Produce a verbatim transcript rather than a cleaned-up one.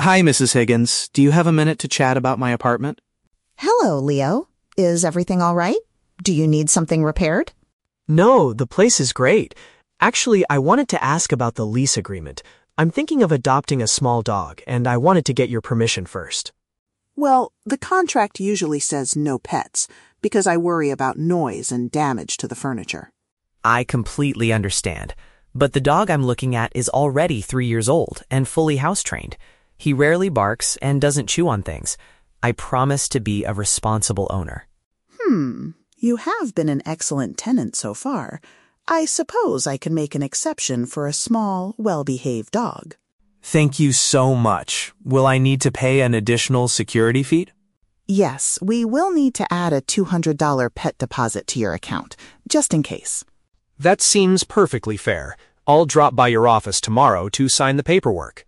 Hi, Missus Higgins. Do you have a minute to chat about my apartment? Hello, Leo. Is everything all right? Do you need something repaired? No, the place is great. Actually, I wanted to ask about the lease agreement. I'm thinking of adopting a small dog, and I wanted to get your permission first. Well, the contract usually says no pets, because I worry about noise and damage to the furniture. I completely understand. But the dog I'm looking at is already three years old and fully house-trained. He rarely barks and doesn't chew on things. I promise to be a responsible owner. Hmm, you have been an excellent tenant so far. I suppose I can make an exception for a small, well-behaved dog. Thank you so much. Will I need to pay an additional security fee? Yes, we will need to add a two hundred dollars pet deposit to your account, just in case. That seems perfectly fair. I'll drop by your office tomorrow to sign the paperwork.